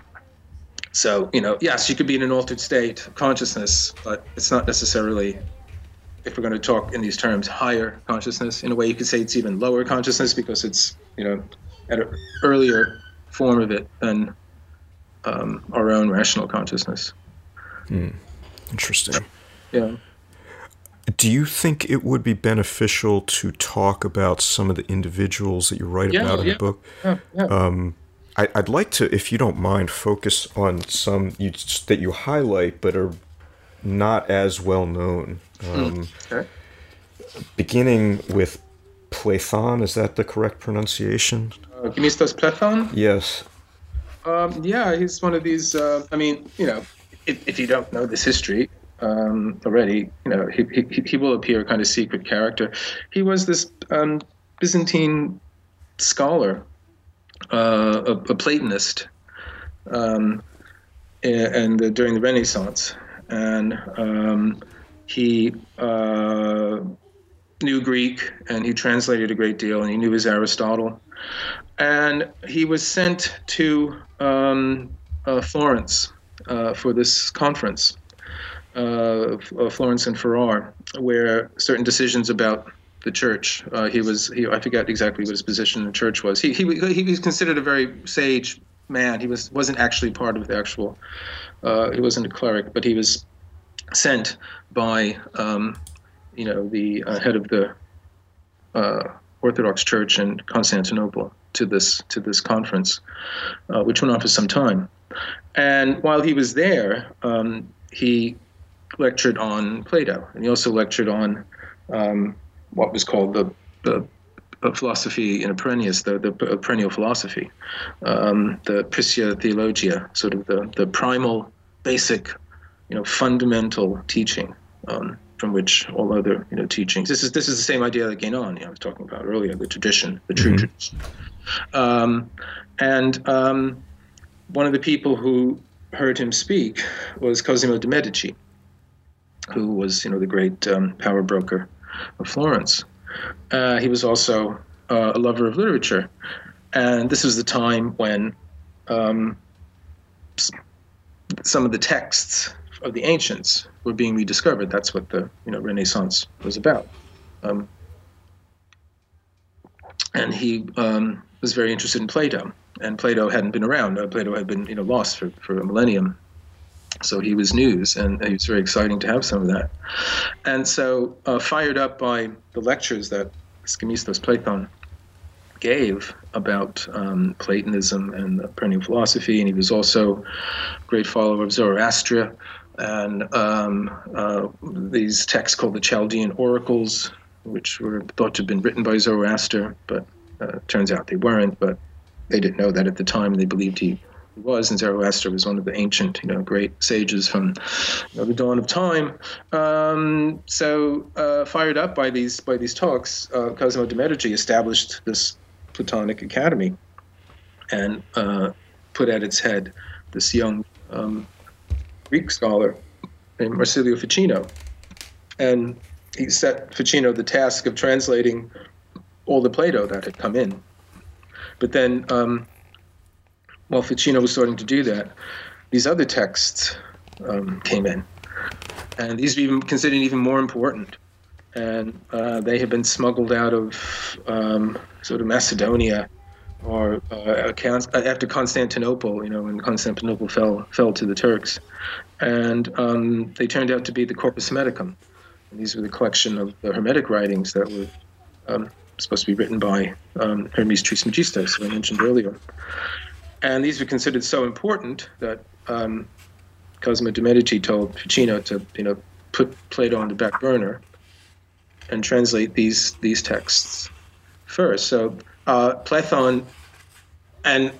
So, you know, yes, you could be in an altered state of consciousness, but it's not necessarily, if we're going to talk in these terms, higher consciousness. In a way, you could say it's even lower consciousness because it's, you know, at an earlier form of it than um, our own rational consciousness. Hmm. Interesting. Yeah. Do you think it would be beneficial to talk about some of the individuals that you write yeah, about in yeah. the book? Yeah, yeah. Um, I, I'd like to, if you don't mind, focus on some you, that you highlight but are not as well known. Um, mm. Okay. Beginning with Platon, is that the correct pronunciation? Uh, Gemistos Platon? Yes. Um, yeah, he's one of these. Uh, I mean, you know, if, if you don't know this history um, already, you know, he, he he will appear a kind of secret character. He was this um, Byzantine scholar, uh, a, a Platonist, um, and uh, during the Renaissance, and um, he uh, knew Greek, and he translated a great deal, and he knew his Aristotle. And he was sent to um, uh, Florence uh, for this conference, uh, uh, Florence and Ferrar, where certain decisions about the church, uh, he was, he, I forget exactly what his position in the church was. He, he, he was considered a very sage man. He was, wasn't actually part of the actual, uh, he wasn't a cleric, but he was sent by, um, you know, the uh, head of the uh, Orthodox Church in Constantinople to this to this conference, uh, which went on for some time. And while he was there, um, he lectured on Plato, and he also lectured on um, what was called the the uh, philosophy in a perennius, the the uh, perennial philosophy, um, the Prisia Theologia, sort of the the primal, basic, you know, fundamental teaching. Um, from which all other, you know, teachings. This is this is the same idea that Guénon, you know, I was talking about earlier, the tradition, the true mm-hmm. tradition. Um, and um, one of the people who heard him speak was Cosimo de' Medici, who was, you know, the great um, power broker of Florence. Uh, he was also uh, a lover of literature, and this was the time when um, some of the texts of the ancients were being rediscovered. That's what the, you know, Renaissance was about. Um, and he um, was very interested in Plato, and Plato hadn't been around. Uh, Plato had been, you know, lost for, for a millennium. So he was news, and it was very exciting to have some of that. And so, uh, fired up by the lectures that Gemistos Platon gave about um, Platonism and the perennial philosophy, and he was also a great follower of Zoroaster, and um, uh, these texts called the Chaldean Oracles, which were thought to have been written by Zoroaster, but uh, turns out they weren't, but they didn't know that at the time. They believed he was, and Zoroaster was one of the ancient, you know, great sages from, you know, the dawn of time. Um, so uh, fired up by these by these talks, uh, Cosimo de' Medici established this Platonic Academy and uh, put at its head this young um, Greek scholar named Marsilio Ficino. And he set Ficino the task of translating all the Plato that had come in. But then, um, while Ficino was starting to do that, these other texts um, came in. And these were even considered even more important. And uh, they had been smuggled out of um, sort of Macedonia, or uh, after Constantinople, you know, when Constantinople fell fell to the Turks. And um, they turned out to be the Corpus Hermeticum. And these were the collection of the Hermetic writings that were um, supposed to be written by um, Hermes Trismegistus, who I mentioned earlier. And these were considered so important that um, Cosimo de' Medici told Ficino to, you know, put Plato on the back burner and translate these these texts first. So uh, Platon, and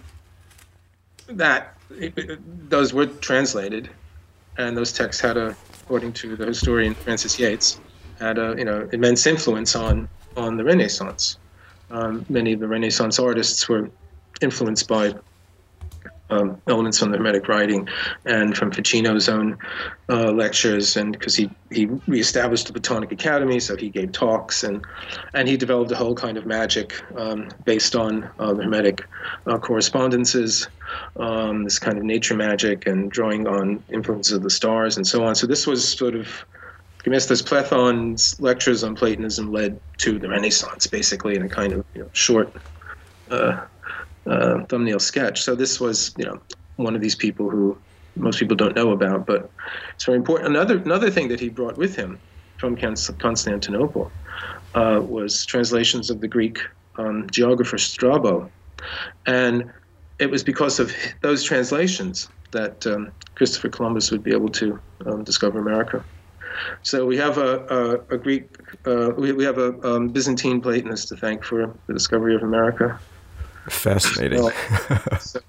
that it, it, those were translated, and those texts had a, according to the historian Francis Yates, had a you know immense influence on on the Renaissance. Um, many of the Renaissance artists were influenced by Um, elements from the Hermetic writing and from Ficino's own uh, lectures, and because he, he reestablished the Platonic Academy, so he gave talks, and and he developed a whole kind of magic um, based on uh, the Hermetic uh, correspondences, um, this kind of nature magic and drawing on influences of the stars and so on. So this was sort of, Gemistos Platon's lectures on Platonism led to the Renaissance, basically, in a kind of you know, short uh, Uh, thumbnail sketch. So this was, you know, one of these people who most people don't know about, but it's very important. Another another thing that he brought with him from Constantinople uh, was translations of the Greek um, geographer Strabo, and it was because of those translations that um, Christopher Columbus would be able to um, discover America. So we have a, a, a Greek, uh, we, we have a um, Byzantine Platonist to thank for the discovery of America. Fascinating. So, so,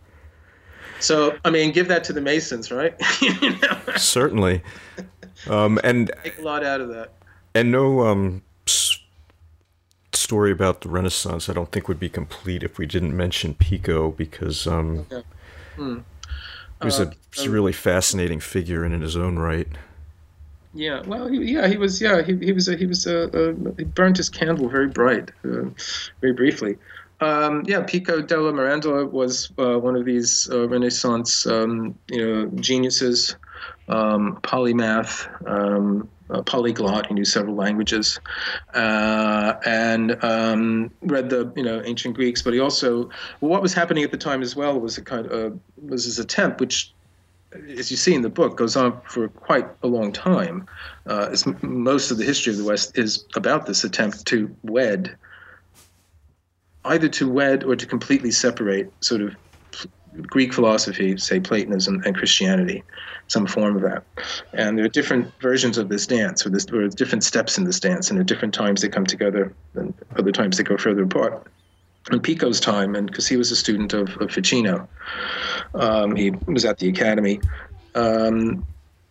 so, I mean, give that to the Masons, right? You know? Certainly. Um, and take a lot out of that. And no um, s- story about the Renaissance, I don't think, would be complete if we didn't mention Pico, because um, okay. hmm. he was uh, a um, really fascinating figure in his own right. Yeah, well, he, yeah, he was. Yeah, he he was. A, he was. A, a, he burned his candle very bright, uh, very briefly. Um, yeah, Pico della Mirandola was uh, one of these uh, Renaissance, um, you know, geniuses, um, polymath, um, a polyglot. He knew several languages, uh, and um, read the, you know, ancient Greeks. But he also, well, what was happening at the time as well was a kind of uh, was his attempt, which, as you see in the book, goes on for quite a long time. Uh, it's, most of the history of the West is about this attempt to wed. Either to wed or to completely separate sort of Greek philosophy, say Platonism, and Christianity, some form of that. And there are different versions of this dance, or, this, or different steps in this dance, and at different times they come together, and other times they go further apart. In Pico's time, and because he was a student of, of Ficino, um, he was at the academy. Um,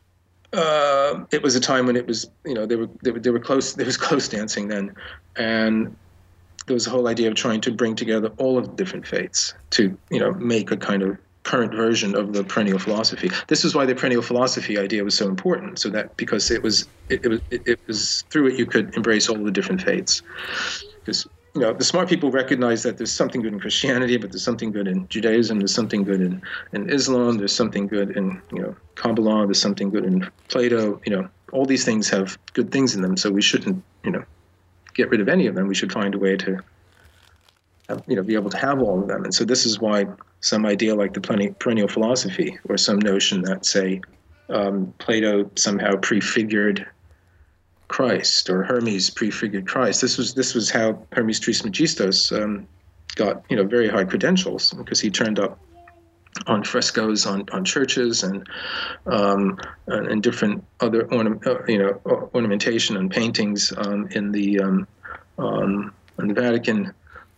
uh, it was a time when it was, you know, they were they were, they were close. There was close dancing then, and there was a whole idea of trying to bring together all of the different faiths to, you know, make a kind of current version of the perennial philosophy. This is why the perennial philosophy idea was so important, so that because it was it, it was it, it was through it you could embrace all the different faiths. Because, you know, the smart people recognize that there's something good in Christianity, but there's something good in Judaism, there's something good in, in Islam, there's something good in, you know, Kabbalah, there's something good in Plato. You know, all these things have good things in them, so we shouldn't, you know, get rid of any of them. We should find a way to, have, you know, be able to have all of them. And so this is why some idea like the perennial philosophy, or some notion that, say, um, Plato somehow prefigured Christ, or Hermes prefigured Christ. This was this was how Hermes Trismegistus um, got, you know, very high credentials, because he turned up on frescoes on, on churches and um, and, and different other ornament, uh, you know, ornamentation and paintings um, in the um, um, in the Vatican.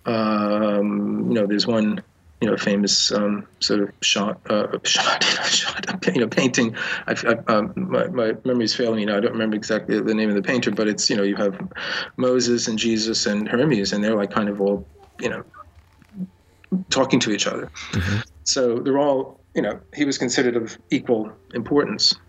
Um, you know, there's one, you know, famous um, sort of shot, uh, shot, shot, you know, painting. I, I, um, my, my memory's failing me now. I don't remember exactly the name of the painter, but it's, you know, you have Moses and Jesus and Hermes, and they're like kind of all, you know, talking to each other. Mm-hmm. So they're all, you know, he was considered of equal importance.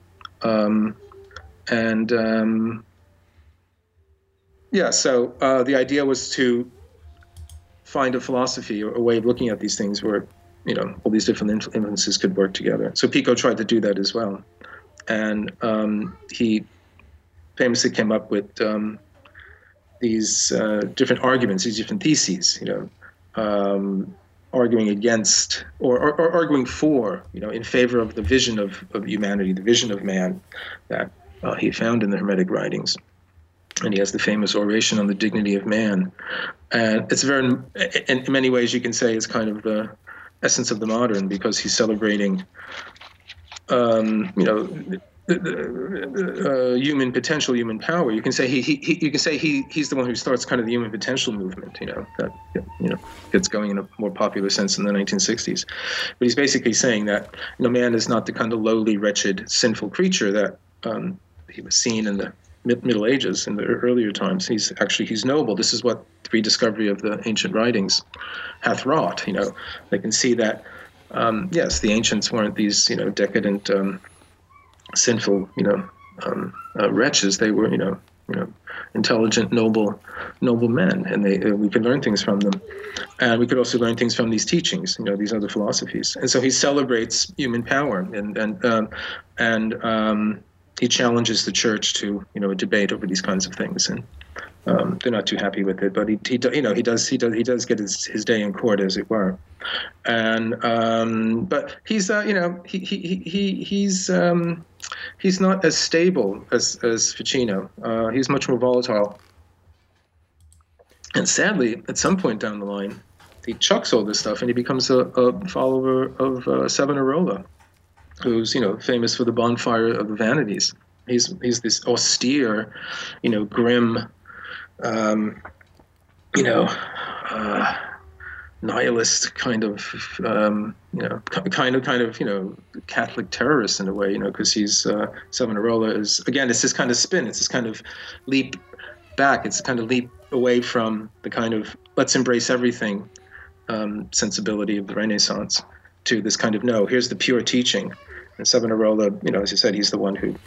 Um, and um, yeah, so uh, the idea was to find a philosophy or a way of looking at these things where, you know, all these different influences could work together. So Pico tried to do that as well. And um, he famously came up with um, these uh, different arguments, these different theses, you know, um, arguing against or, or, or arguing for, you know, in favor of the vision of, of humanity, the vision of man that uh, he found in the Hermetic writings. And he has the famous oration on the dignity of man. And it's very, in many ways, you can say it's kind of the essence of the modern, because he's celebrating, um, you know, the, the, uh, human potential, human power. You can say he, he, he, you can say he, he's the one who starts kind of the human potential movement. You know, that you know gets going in a more popular sense in the nineteen sixties. But he's basically saying that, you know, man is not the kind of lowly, wretched, sinful creature that um, he was seen in the Middle Ages, in the earlier times. He's actually he's noble. This is what the rediscovery of the ancient writings hath wrought. You know, they can see that. Um, yes, the ancients weren't these, you know, decadent, um, sinful, you know, um, uh, wretches. They were, you know, you know, intelligent, noble, noble men, and they uh, we could learn things from them, and we could also learn things from these teachings, you know, these other philosophies. And so he celebrates human power, and and um, and um, he challenges the church to, you know, a debate over these kinds of things, and um, they're not too happy with it. But he, he, you know, he does, he does, he does get his, his day in court, as it were. And um, but he's, uh, you know, he he he he's um, he's not as stable as as Ficino. Uh, he's much more volatile. And sadly, at some point down the line, he chucks all this stuff and he becomes a, a follower of uh, Savonarola, who's, you know, famous for the bonfire of the vanities. He's he's this austere, you know, grim, um, you know, uh, nihilist kind of, um, you know, kind of kind of, you know, Catholic terrorist in a way, you know, because he's uh, Savonarola is, again, it's this kind of spin, it's this kind of leap back, it's kind of leap away from the kind of let's embrace everything um, sensibility of the Renaissance to this kind of, no, here's the pure teaching. And Savonarola, you know, as you said, he's the one who,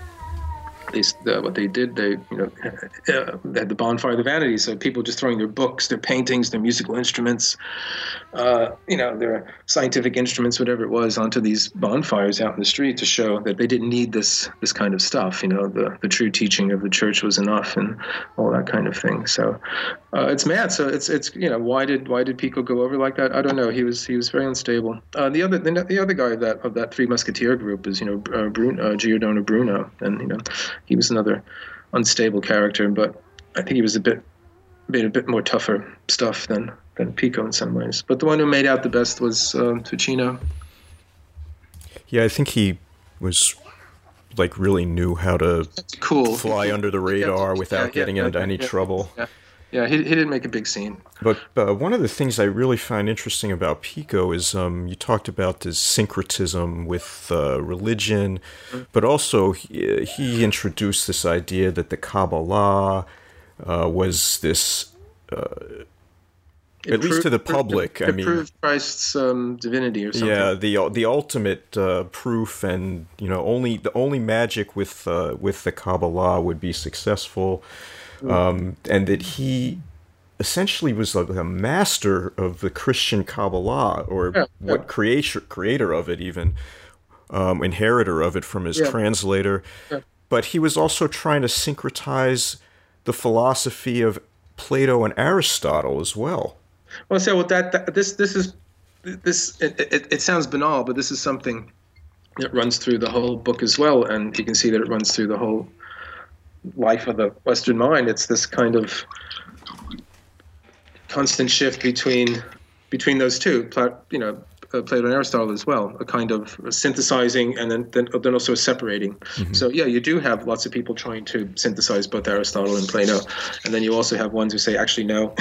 at least uh, what they did, they, you know, uh, they had the bonfire of the vanities, so people just throwing their books, their paintings, their musical instruments, uh, you know, their scientific instruments, whatever it was, onto these bonfires out in the street to show that they didn't need this this kind of stuff. You know, the, the true teaching of the church was enough, and all that kind of thing. So uh, it's mad. So it's it's you know, why did why did Pico go over like that? I don't know. He was he was very unstable. Uh, the other the, the other guy of that of that Three Musketeer group is, you know, uh, Bruno, uh, Giordano Bruno, and, you know, he was another unstable character, but I think he was a bit made a bit more tougher stuff than than Pico in some ways. But the one who made out the best was uh, Ficino. Yeah, I think he was, like, really knew how to cool. fly he, under the radar yeah, without yeah, getting yeah, into yeah, any yeah, trouble. Yeah, yeah he, he didn't make a big scene. But uh, one of the things I really find interesting about Pico is um, you talked about this syncretism with uh, religion, mm-hmm. but also he, he introduced this idea that the Kabbalah uh, was this... Uh, It at proved, least to the public, it, it I mean, proved Christ's um, divinity or something. Yeah, the the ultimate uh, proof, and, you know, only the only magic with uh, with the Kabbalah would be successful, mm. um, and that he essentially was like a master of the Christian Kabbalah, or yeah, what yeah. creator creator of it, even um, inheritor of it from his yeah. translator. Yeah. But he was also trying to syncretize the philosophy of Plato and Aristotle as well. Well, so that, that this this is this it, it, it sounds banal, but this is something that runs through the whole book as well, and you can see that it runs through the whole life of the Western mind. It's this kind of constant shift between between those two, you know, uh, Plato and Aristotle as well, a kind of synthesizing and then then, then also separating. Mm-hmm. So yeah, you do have lots of people trying to synthesize both Aristotle and Plato, and then you also have ones who say, actually, no,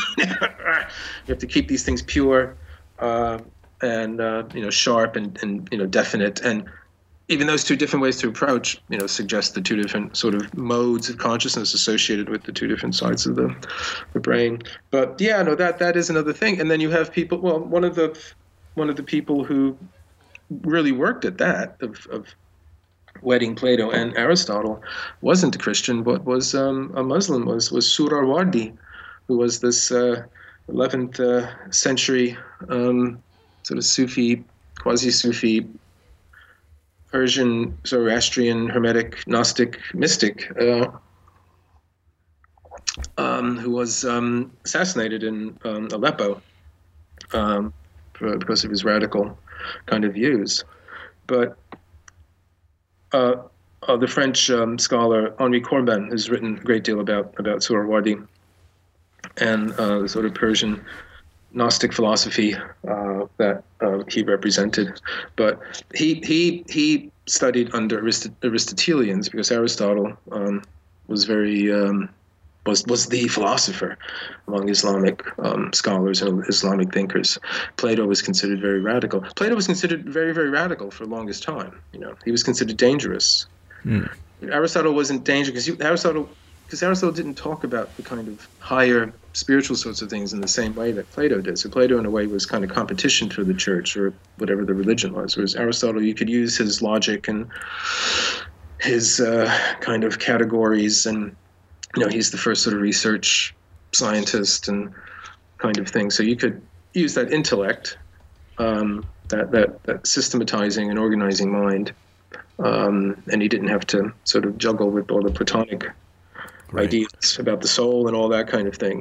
you have to keep these things pure uh, and uh, you know, sharp and, and you know, definite. And even those two different ways to approach, you know, suggest the two different sort of modes of consciousness associated with the two different sides of the the brain. But yeah, no, that that is another thing. And then you have people. Well, one of the one of the people who really worked at that of, of wedding Plato and Aristotle wasn't a Christian, but was um, a Muslim, was was Suhrawardi, who was this uh, eleventh uh, century um, sort of Sufi, quasi-Sufi, Persian, Zoroastrian, Hermetic, Gnostic mystic, uh, um, who was um, assassinated in um, Aleppo um, for, because of his radical kind of views. But uh, uh, the French um, scholar Henri Corbin has written a great deal about about Suhrawardi and uh, the sort of Persian Gnostic philosophy uh, that uh, he represented. But he he he studied under Arist- Aristotelians because Aristotle um, was very um, was was the philosopher among Islamic um, scholars and Islamic thinkers. Plato was considered very radical. Plato was considered very very radical for the longest time. You know, he was considered dangerous. Mm. Aristotle wasn't dangerous because Aristotle. Because Aristotle didn't talk about the kind of higher spiritual sorts of things in the same way that Plato did. So Plato, in a way, was kind of competition for the church or whatever the religion was. Whereas Aristotle, you could use his logic and his uh, kind of categories, and you know, he's the first sort of research scientist and kind of thing. So you could use that intellect, um, that that that systematizing and organizing mind, um, and he didn't have to sort of juggle with all the Platonic Right. ideas about the soul and all that kind of thing.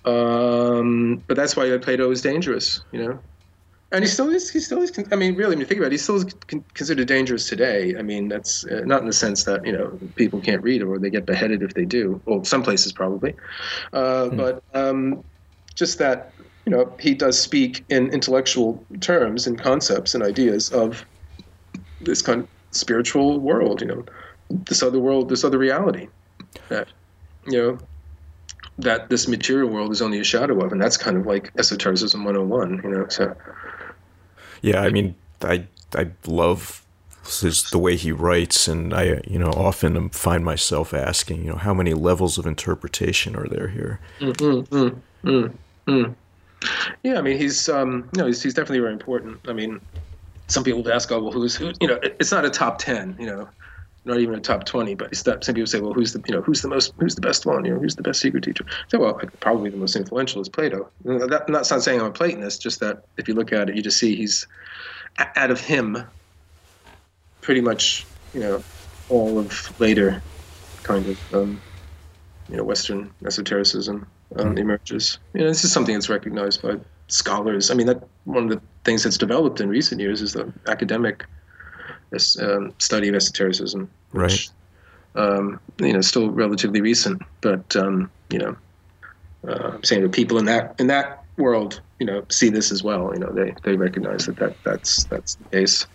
Um, but that's why Plato is dangerous, you know. And he still is, he still is, I mean, really, when you think about it, he still is con- considered dangerous today. I mean, that's uh, not in the sense that, you know, people can't read or they get beheaded if they do. Well, some places probably. Uh, hmm. But um, just that, you know, he does speak in intellectual terms and concepts and ideas of this kind of spiritual world, you know, this other world, this other reality that, you know, that this material world is only a shadow of, and that's kind of like esotericism one oh one, you know. So, yeah, I mean, I I love his, the way he writes, and I, you know, often find myself asking, you know, how many levels of interpretation are there here? Mm-hmm, mm-hmm, mm-hmm. Yeah, I mean, he's, um, you know, he's, he's definitely very important. I mean, some people ask, oh, well, who's who? You know, it's not a top ten, you know. Not even a top twenty, but it's that some people say, well, who's the, you know, who's the most, who's the best one, you know, who's the best secret teacher? So, well, probably the most influential is Plato. That, I'm not saying I'm a Platonist, just that if you look at it, you just see he's, out of him, pretty much, you know, all of later kind of, um, you know, Western esotericism um, mm-hmm. emerges. You know, this is something that's recognized by scholars. I mean, that one of the things that's developed in recent years is the academic This um, study of esotericism, which, right. um, you know, still relatively recent. But um, you know, uh, I'm saying that people in that in that world, you know, see this as well. You know, they they recognize that, that that's that's the case.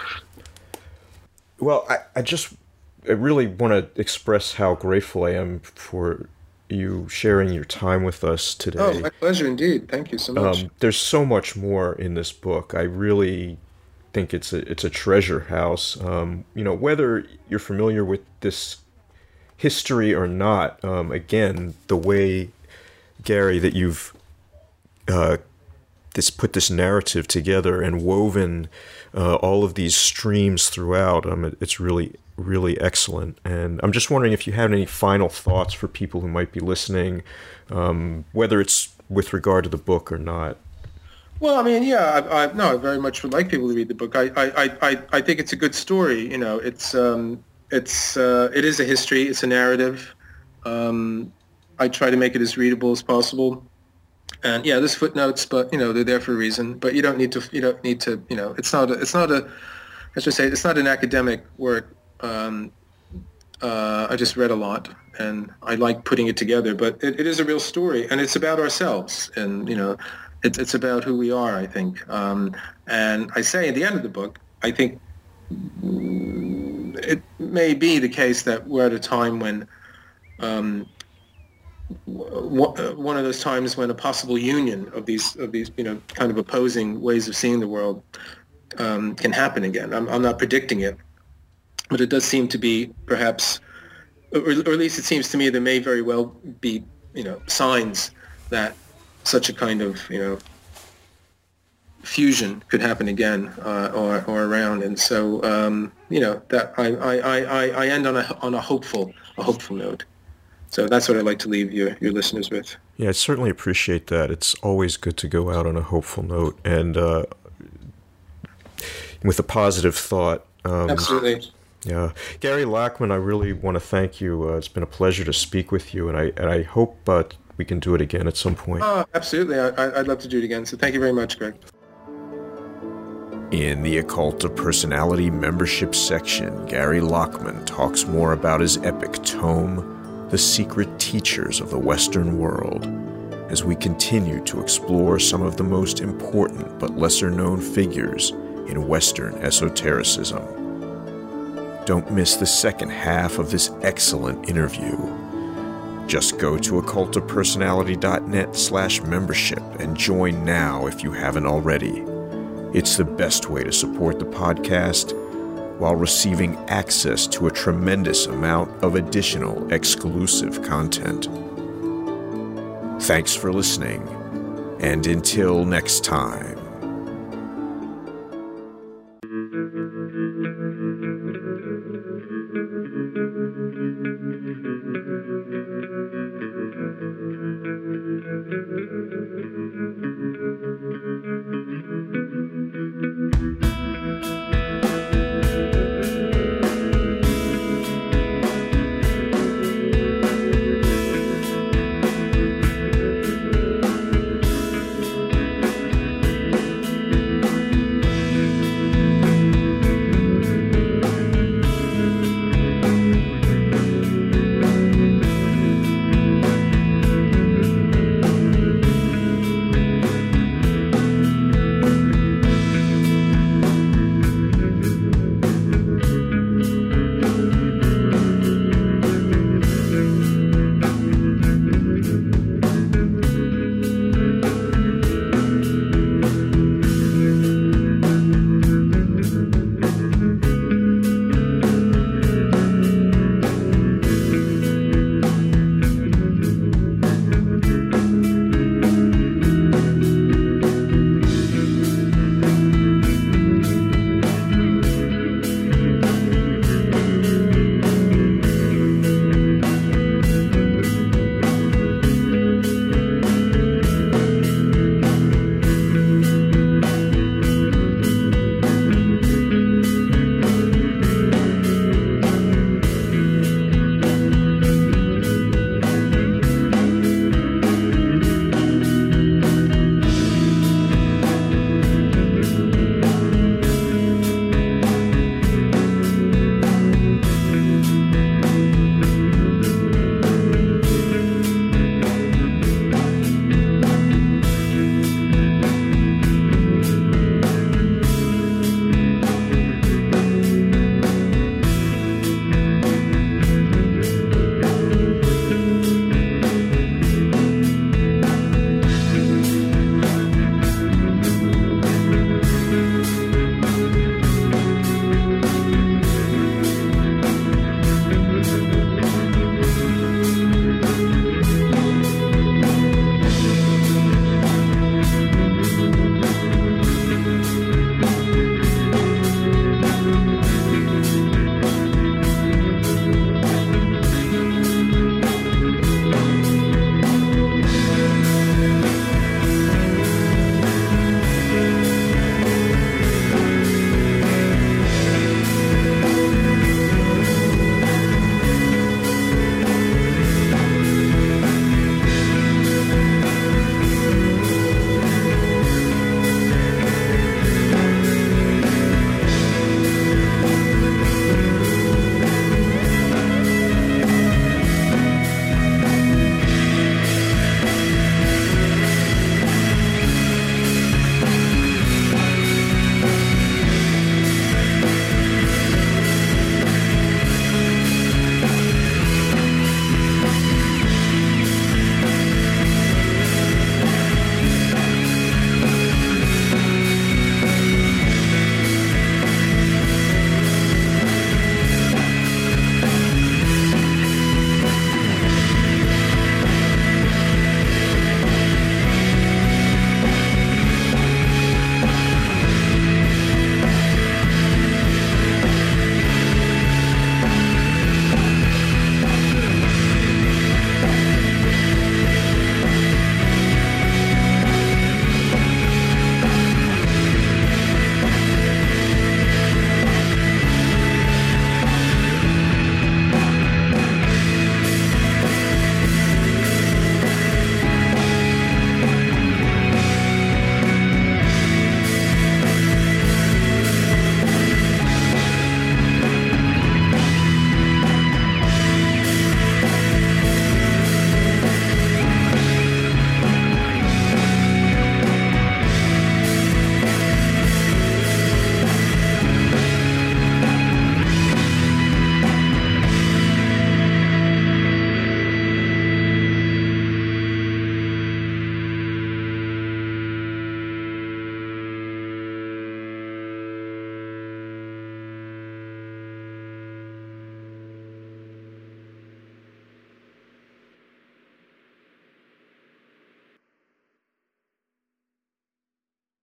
Well, I, I just I really want to express how grateful I am for you sharing your time with us today. Oh, my pleasure indeed. Thank you so much. Um, there's so much more in this book. I really think it's a it's a treasure house. Um, you know, whether you're familiar with this history or not, um, again, the way, Gary, that you've uh, this put this narrative together and woven uh, all of these streams throughout, um, it, it's really, really excellent. And I'm just wondering if you have any final thoughts for people who might be listening, um, whether it's with regard to the book or not. Well, I mean, yeah, I, I, no, I very much would like people to read the book. I, I, I, I think it's a good story. You know, it's, um, it's, uh, it is a history. It's a narrative. Um, I try to make it as readable as possible. And yeah, there's footnotes, but you know, they're there for a reason. But you don't need to, you don't need to, you know, it's not, a, it's not a, I should say, it's not an academic work. Um, uh, I just read a lot, and I like putting it together. But it, it is a real story, and it's about ourselves, and you know. It's it's about who we are, I think. Um, and I say at the end of the book, I think it may be the case that we're at a time when um, w- one of those times when a possible union of these of these you know kind of opposing ways of seeing the world um, can happen again. I'm I'm not predicting it, but it does seem to be perhaps, or, or at least it seems to me there may very well be you know signs that such a kind of, you know, fusion could happen again uh, or or around. And so um, you know that I, I, I, I end on a on a hopeful a hopeful note. So that's what I'd like to leave your your listeners with. Yeah, I certainly appreciate that. It's always good to go out on a hopeful note and uh, with a positive thought. Um, Absolutely. Yeah, Gary Lachman, I really want to thank you. Uh, it's been a pleasure to speak with you, and I and I hope uh, we can do it again at some point. Oh, absolutely. I, I'd love to do it again. So thank you very much, Greg. In the Occult of Personality membership section, Gary Lachman talks more about his epic tome, The Secret Teachers of the Western World, as we continue to explore some of the most important but lesser-known figures in Western esotericism. Don't miss the second half of this excellent interview. Just go to occult of personality dot net slash membership and join now if you haven't already. It's the best way to support the podcast while receiving access to a tremendous amount of additional exclusive content. Thanks for listening, and until next time.